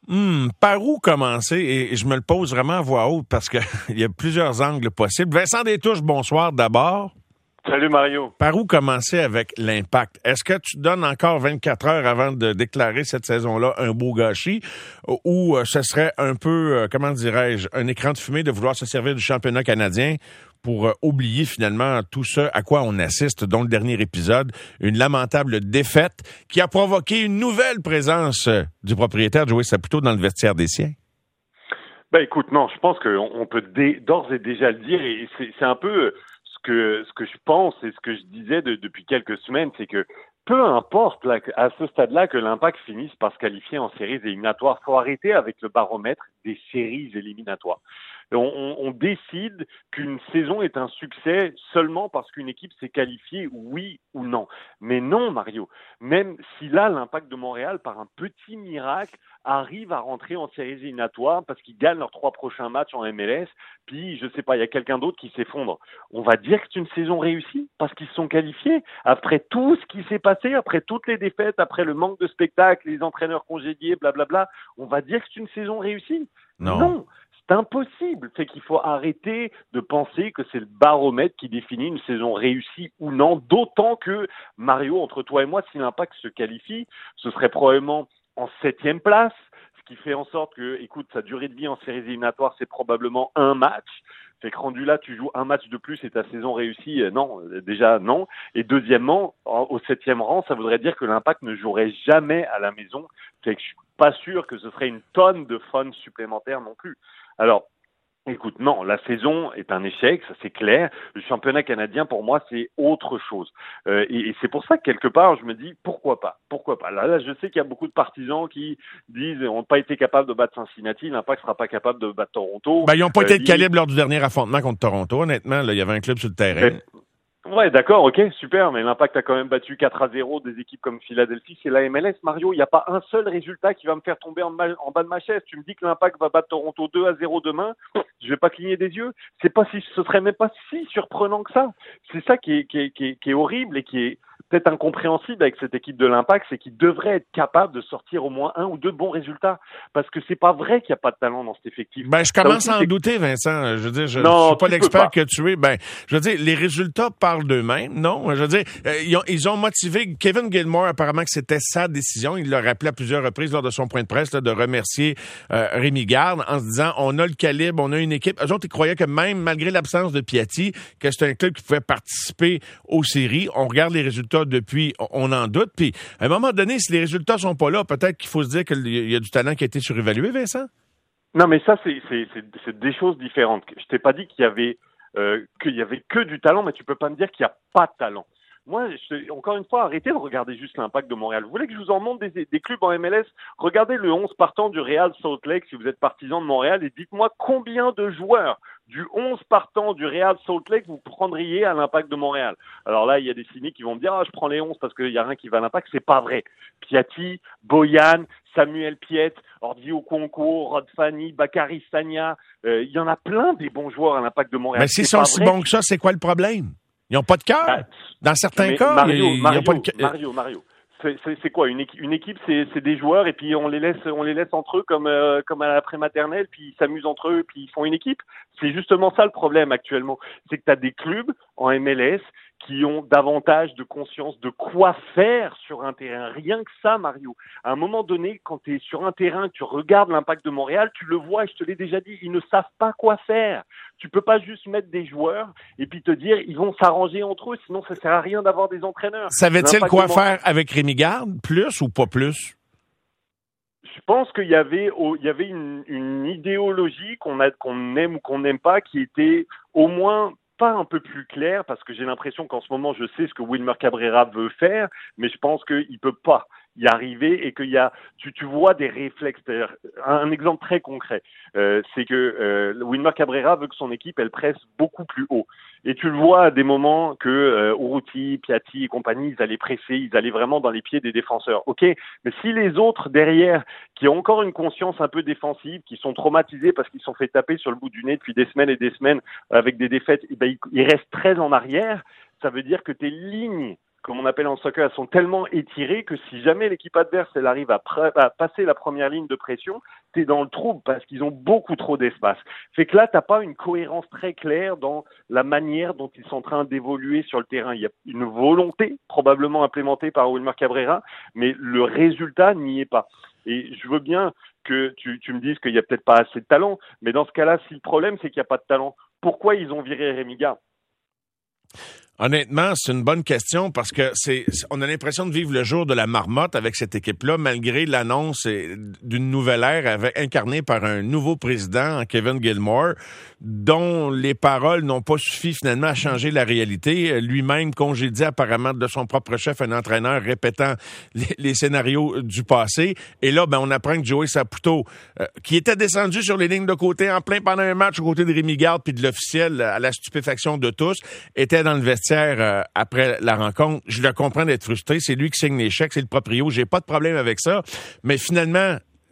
Par où commencer? Et je me le pose vraiment à voix haute parce que il y a plusieurs angles possibles. Vincent Détouche, bonsoir d'abord. Salut Mario. Par où commencer avec l'Impact? Est-ce que tu donnes encore 24 heures avant de déclarer cette saison-là un beau gâchis ou ce serait un peu, comment dirais-je, un écran de fumée de vouloir se servir du championnat canadien pour oublier finalement tout ce à quoi on assiste, dont le dernier épisode, une lamentable défaite qui a provoqué une nouvelle présence du propriétaire Joey Saputo dans le vestiaire des siens? Ben écoute, non, je pense qu'on peut d'ores et déjà le dire, et c'est un peu ce que je pense et ce que je disais depuis quelques semaines, c'est que peu importe là, à ce stade-là que l'Impact finisse par se qualifier en séries éliminatoires, faut arrêter avec le baromètre des séries éliminatoires. On décide qu'une saison est un succès seulement parce qu'une équipe s'est qualifiée, oui ou non. Mais non, Mario. Même si là, l'Impact de Montréal, par un petit miracle, arrive à rentrer en séries éliminatoires parce qu'ils gagnent leurs 3 prochains matchs en MLS, puis, je sais pas, il y a quelqu'un d'autre qui s'effondre. On va dire que c'est une saison réussie parce qu'ils se sont qualifiés. Après tout ce qui s'est passé, après toutes les défaites, après le manque de spectacle, les entraîneurs congédiés, blablabla, on va dire que c'est une saison réussie. Non. C'est impossible. C'est qu'il faut arrêter de penser que c'est le baromètre qui définit une saison réussie ou non, d'autant que, Mario, entre toi et moi, si l'Impact se qualifie, ce serait probablement en 7e place, ce qui fait en sorte que, écoute, sa durée de vie en séries éliminatoires, c'est probablement un match. Fait que rendu là, tu joues un match de plus et ta saison réussie, non, déjà non. Et deuxièmement, au 7e rang, ça voudrait dire que l'Impact ne jouerait jamais à la maison. Fait que je suis pas sûr que ce serait une tonne de fun supplémentaire non plus. Alors, écoute, non, la saison est un échec, ça c'est clair. Le championnat canadien, pour moi, c'est autre chose. Et c'est pour ça que, quelque part, je me dis, pourquoi pas? Là, je sais qu'il y a beaucoup de partisans qui disent, on n'a pas été capable de battre Cincinnati, l'Impact sera pas capable de battre Toronto. Ils n'ont pas été de calibre lors du dernier affrontement contre Toronto, honnêtement. Là, il y avait un club sur le terrain. Ouais, d'accord, ok, super, mais l'Impact a quand même battu 4-0 des équipes comme Philadelphie, c'est la MLS, Mario, il n'y a pas un seul résultat qui va me faire tomber en bas de ma chaise. Tu me dis que l'Impact va battre Toronto 2-0 demain, je vais pas cligner des yeux. Ce serait même pas si surprenant que ça. C'est ça qui est horrible et qui est peut-être incompréhensible avec cette équipe de l'Impact, c'est qu'ils devraient être capables de sortir au moins 1 ou 2 bons résultats. Parce que c'est pas vrai qu'il n'y a pas de talent dans cet effectif. Je commence à en douter, Vincent. Je veux dire, je suis pas l'expert que tu es. Je veux dire, les résultats parlent d'eux-mêmes, non? Je veux dire, ils ont motivé Kevin Gilmore, apparemment que c'était sa décision. Il l'a rappelé à plusieurs reprises lors de son point de presse, là, de remercier Rémi Garde en se disant, on a le calibre, on a une équipe. Eux autres, ils croyaient que même malgré l'absence de Piatti, que c'était un club qui pouvait participer aux séries. On regarde les résultats depuis, on en doute. Puis, à un moment donné, si les résultats sont pas là, peut-être qu'il faut se dire qu'il y a du talent qui a été surévalué, Vincent? Non, mais ça, c'est des choses différentes. Je t'ai pas dit qu'il y avait que du talent, mais tu peux pas me dire qu'il n'y a pas de talent. Moi, encore une fois, arrêtez de regarder juste l'Impact de Montréal. Vous voulez que je vous en montre des clubs en MLS? Regardez le 11 partant du Real Salt Lake si vous êtes partisan de Montréal et dites-moi combien de joueurs du 11 partant du Real Salt Lake vous prendriez à l'Impact de Montréal. Alors là, il y a des cyniques qui vont me dire « je prends les 11 parce qu'il n'y a rien qui va à l'Impact ». C'est pas vrai. Piatti, Boyan, Samuel Piette, Ordi Okonkwo, Rod Fanny, Bakary Sagna, il y en a plein des bons joueurs à l'Impact de Montréal. Mais s'ils sont si bons que ça, c'est quoi le problème? Ils n'ont pas de cœur. Dans certains cas, Mario, ils n'ont pas de cœur. Mario. C'est quoi une équipe? C'est des joueurs et puis on les laisse entre eux comme à la prématernelle, puis ils s'amusent entre eux, puis ils font une équipe. C'est justement ça le problème actuellement. C'est que tu as des clubs en MLS qui ont davantage de conscience de quoi faire sur un terrain. Rien que ça, Mario. À un moment donné, quand tu es sur un terrain, tu regardes l'Impact de Montréal, tu le vois, et je te l'ai déjà dit, ils ne savent pas quoi faire. Tu peux pas juste mettre des joueurs et puis te dire ils vont s'arranger entre eux, sinon ça sert à rien d'avoir des entraîneurs. Savait-il quoi faire avec Rémi Garde? Plus ou pas plus? Je pense qu'il y avait une idéologie qu'on aime ou qu'on n'aime pas qui était au moins pas un peu plus clair, parce que j'ai l'impression qu'en ce moment, je sais ce que Wilmer Cabrera veut faire, mais je pense qu'il peut pas y arriver et qu'il y a, tu vois des réflexes. Un exemple très concret, c'est que Wilmer Cabrera veut que son équipe, elle presse beaucoup plus haut. Et tu le vois à des moments que Urruti, Piatti et compagnie, ils allaient presser, ils allaient vraiment dans les pieds des défenseurs. Ok, mais si les autres derrière, qui ont encore une conscience un peu défensive, qui sont traumatisés parce qu'ils sont fait taper sur le bout du nez depuis des semaines et des semaines avec des défaites, ils restent très en arrière, ça veut dire que tes lignes comme on appelle en soccer, elles sont tellement étirées que si jamais l'équipe adverse elle arrive à passer la première ligne de pression, t'es dans le trouble parce qu'ils ont beaucoup trop d'espace. Fait que là, t'as pas une cohérence très claire dans la manière dont ils sont en train d'évoluer sur le terrain. Il y a une volonté probablement implémentée par Wilmer Cabrera, mais le résultat n'y est pas. Et je veux bien que tu me dises qu'il y a peut-être pas assez de talent, mais dans ce cas-là, si le problème c'est qu'il n'y a pas de talent, pourquoi ils ont viré Rémi Garde? Honnêtement, c'est une bonne question parce que on a l'impression de vivre le jour de la marmotte avec cette équipe-là, malgré l'annonce d'une nouvelle ère incarnée par un nouveau président, Kevin Gilmore, dont les paroles n'ont pas suffi finalement à changer la réalité. Lui-même congédié apparemment de son propre chef, un entraîneur répétant les scénarios du passé. Et là, on apprend que Joey Saputo, qui était descendu sur les lignes de côté en plein pendant un match aux côtés de Rémi Garde puis de l'officiel à la stupéfaction de tous, était dans le vestiaire après la rencontre. Je le comprends d'être frustré. C'est lui qui signe les chèques, c'est le proprio. J'ai pas de problème avec ça. Mais finalement,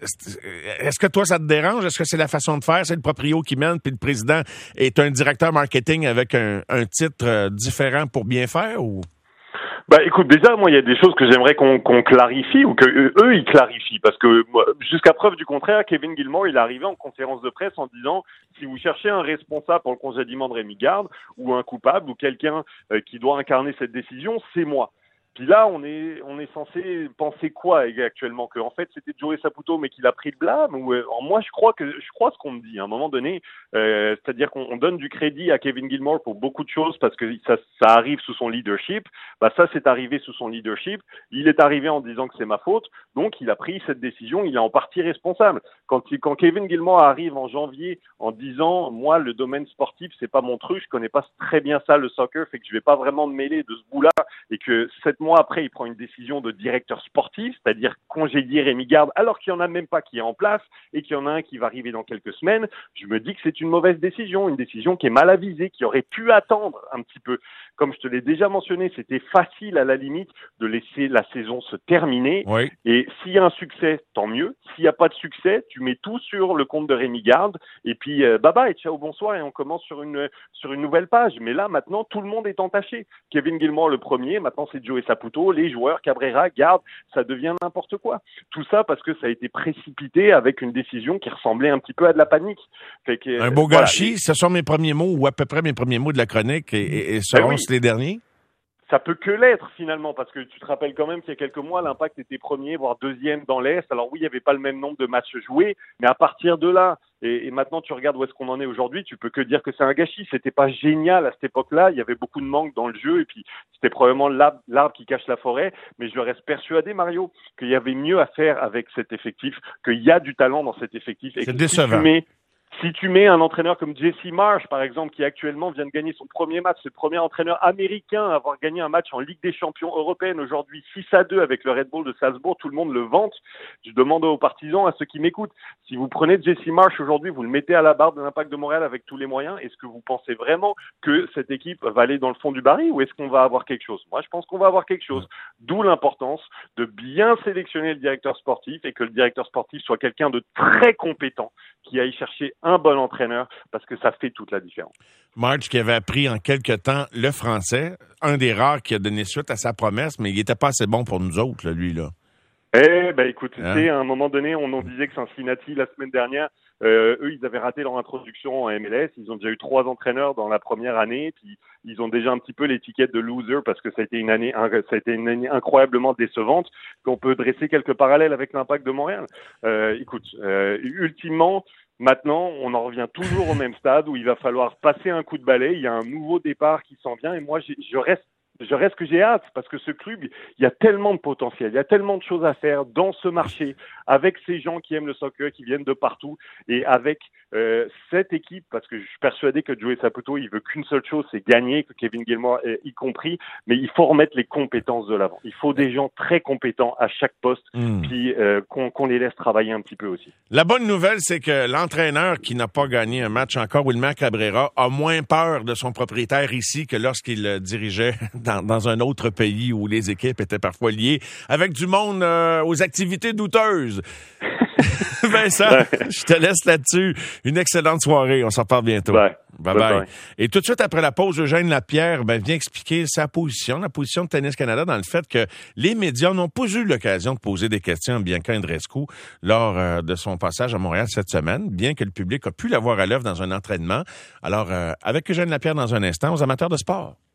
est-ce que toi, ça te dérange? Est-ce que c'est la façon de faire? C'est le proprio qui mène, puis le président est un directeur marketing avec un titre différent pour bien faire? Ou... Écoute, déjà, moi, il y a des choses que j'aimerais qu'on clarifie ou que eux, ils clarifient. Parce que, jusqu'à preuve du contraire, Kevin Gilmore, il est arrivé en conférence de presse en disant, si vous cherchez un responsable pour le congédiement de Rémi Garde, ou un coupable, ou quelqu'un qui doit incarner cette décision, c'est moi. Puis là, on est censé penser quoi actuellement? Que en fait c'était Joey Saputo, mais qu'il a pris le blâme? Ou moi je crois ce qu'on me dit à un moment donné, c'est-à-dire qu'on donne du crédit à Kevin Gilmore pour beaucoup de choses parce que ça arrive sous son leadership. Ça c'est arrivé sous son leadership. Il est arrivé en disant que c'est ma faute, donc il a pris cette décision. Il est en partie responsable. Quand Kevin Gilmore arrive en janvier en disant moi le domaine sportif c'est pas mon truc, je connais pas très bien ça le soccer, fait que je vais pas vraiment me mêler de ce bout-là, et que 7 mois après, il prend une décision de directeur sportif, c'est-à-dire congédier Rémi Garde, alors qu'il n'y en a même pas qui est en place et qu'il y en a un qui va arriver dans quelques semaines. Je me dis que c'est une mauvaise décision, une décision qui est mal avisée, qui aurait pu attendre un petit peu. Comme je te l'ai déjà mentionné, c'était facile à la limite de laisser la saison se terminer. Oui. Et s'il y a un succès, tant mieux. S'il n'y a pas de succès, tu mets tout sur le compte de Rémi Garde et puis bye bye, ciao, bonsoir, et on commence sur une nouvelle page. Mais là, maintenant, tout le monde est entaché. Kevin Gilmore le premier, maintenant c'est Joey Saputo, les joueurs, Cabrera, Garde, ça devient n'importe quoi. Tout ça parce que ça a été précipité avec une décision qui ressemblait un petit peu à de la panique. Un beau gâchis, ce sont mes premiers mots, ou à peu près mes premiers mots de la chronique, et seront les derniers? Ça peut que l'être finalement, parce que tu te rappelles quand même qu'il y a quelques mois, l'Impact était premier, voire deuxième dans l'Est. Alors oui, il n'y avait pas le même nombre de matchs joués, mais à partir de là, et maintenant tu regardes où est-ce qu'on en est aujourd'hui, tu peux que dire que c'est un gâchis. C'était pas génial à cette époque-là, il y avait beaucoup de manque dans le jeu, et puis c'était probablement l'arbre qui cache la forêt, mais je reste persuadé, Mario, qu'il y avait mieux à faire avec cet effectif, qu'il y a du talent dans cet effectif. Et c'est décevant. Si tu mets un entraîneur comme Jesse Marsh, par exemple, qui actuellement vient de gagner son premier match, c'est le premier entraîneur américain à avoir gagné un match en Ligue des champions européenne aujourd'hui 6-2 avec le Red Bull de Salzbourg, tout le monde le vante. Je demande aux partisans, à ceux qui m'écoutent, si vous prenez Jesse Marsh aujourd'hui, vous le mettez à la barre de l'Impact de Montréal avec tous les moyens, est-ce que vous pensez vraiment que cette équipe va aller dans le fond du baril ou est-ce qu'on va avoir quelque chose? Moi, je pense qu'on va avoir quelque chose. D'où l'importance de bien sélectionner le directeur sportif et que le directeur sportif soit quelqu'un de très compétent qui aille chercher un bon entraîneur parce que ça fait toute la différence. March qui avait appris en quelque temps le français, un des rares qui a donné suite à sa promesse, mais il était pas assez bon pour nous autres, là, lui, là. Écoute, tu sais, à un moment donné, on en disait que Cincinnati, la semaine dernière, eux, ils avaient raté leur introduction en MLS. Ils ont déjà eu 3 entraîneurs dans la première année, puis ils ont déjà un petit peu l'étiquette de loser parce que ça a été une année incroyablement décevante. On peut dresser quelques parallèles avec l'Impact de Montréal. Ultimement, maintenant, on en revient toujours au même stade où il va falloir passer un coup de balai. Il y a un nouveau départ qui s'en vient et moi, je reste que j'ai hâte parce que ce club, il y a tellement de potentiel, il y a tellement de choses à faire dans ce marché avec ces gens qui aiment le soccer, qui viennent de partout et avec cette équipe, parce que je suis persuadé que Joey Saputo, il veut qu'une seule chose, c'est gagner, que Kevin Gilmore y compris, mais il faut remettre les compétences de l'avant. Il faut des gens très compétents à chaque poste, puis qu'on les laisse travailler un petit peu aussi. La bonne nouvelle, c'est que l'entraîneur qui n'a pas gagné un match encore, Wilmer Cabrera, a moins peur de son propriétaire ici que lorsqu'il dirigeait dans un autre pays où les équipes étaient parfois liées avec du monde aux activités douteuses. Vincent, je te laisse là-dessus. Une excellente soirée. On s'en reparle bientôt. Bye. Bye-bye. Et tout de suite après la pause, Eugène Lapierre vient expliquer sa position, la position de Tennis Canada, dans le fait que les médias n'ont pas eu l'occasion de poser des questions à Bianca Andreescu lors de son passage à Montréal cette semaine, bien que le public a pu la voir à l'œuvre dans un entraînement. Alors, avec Eugène Lapierre dans un instant, aux amateurs de sport.